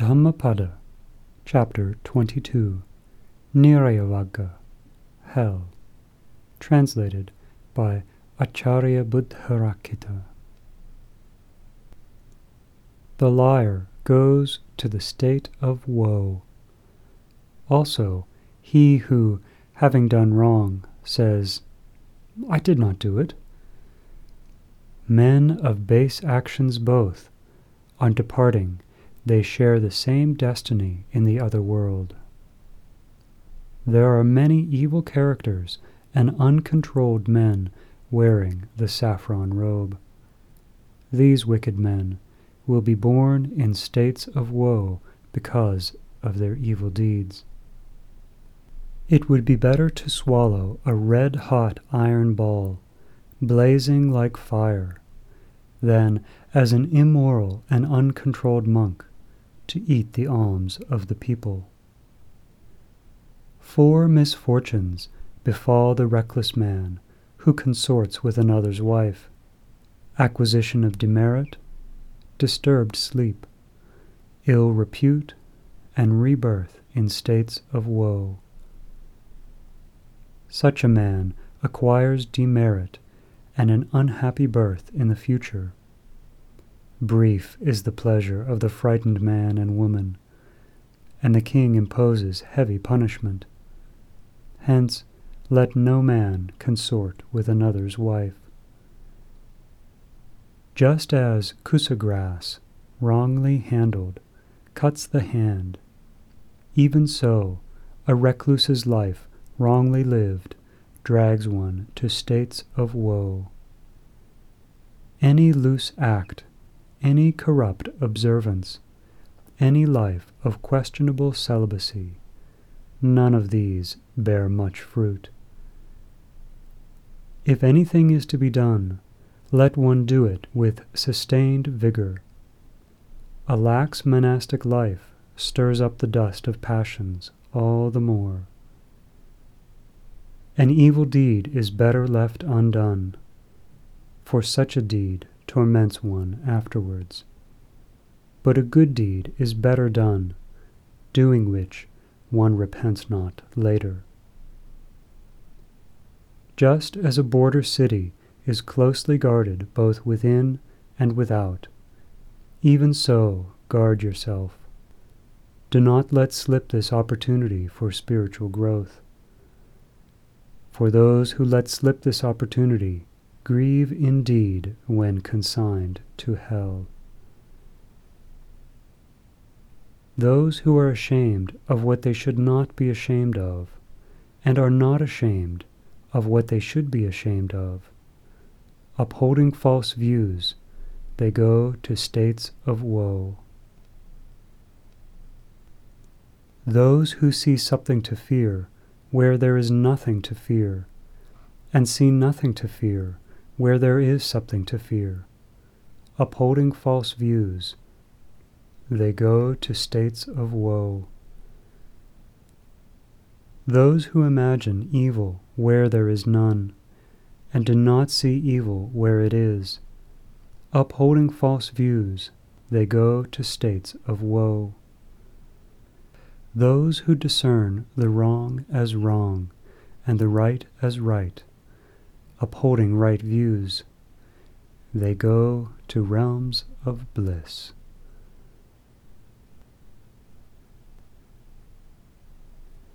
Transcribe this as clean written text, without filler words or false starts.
Dhammapada, Chapter 22, Nirayavagga, Hell, translated by Acharya Buddharakkhita. The liar goes to the state of woe. Also, he who, having done wrong, says, "I did not do it." Men of base actions both, on departing, they share the same destiny in the other world. There are many evil characters and uncontrolled men wearing the saffron robe. These wicked men will be born in states of woe because of their evil deeds. It would be better to swallow a red-hot iron ball, blazing like fire, than, as an immoral and uncontrolled monk, to eat the alms of the people. 4 misfortunes befall the reckless man who consorts with another's wife: acquisition of demerit, disturbed sleep, ill repute, and rebirth in states of woe. Such a man acquires demerit and an unhappy birth in the future. Brief is the pleasure of the frightened man and woman, and the king imposes heavy punishment. Hence, let no man consort with another's wife. Just as kusa-grass, wrongly handled, cuts the hand, even so a recluse's life, wrongly lived, drags one to states of woe. Any loose act, any corrupt observance, any life of questionable celibacy, none of these bear much fruit. If anything is to be done, let one do it with sustained vigor. A lax monastic life stirs up the dust of passions all the more. An evil deed is better left undone, for such a deed torments one afterwards. But a good deed is better done, doing which one repents not later. Just as a border city is closely guarded both within and without, even so guard yourself. Do not let slip this opportunity for spiritual growth. For those who let slip this opportunity grieve indeed when consigned to hell. Those who are ashamed of what they should not be ashamed of, and are not ashamed of what they should be ashamed of, upholding false views, they go to states of woe. Those who see something to fear where there is nothing to fear, and see nothing to fear where there is something to fear, upholding false views, they go to states of woe. Those who imagine evil where there is none, and do not see evil where it is, upholding false views, they go to states of woe. Those who discern the wrong as wrong, and the right as right, upholding right views, they go to realms of bliss.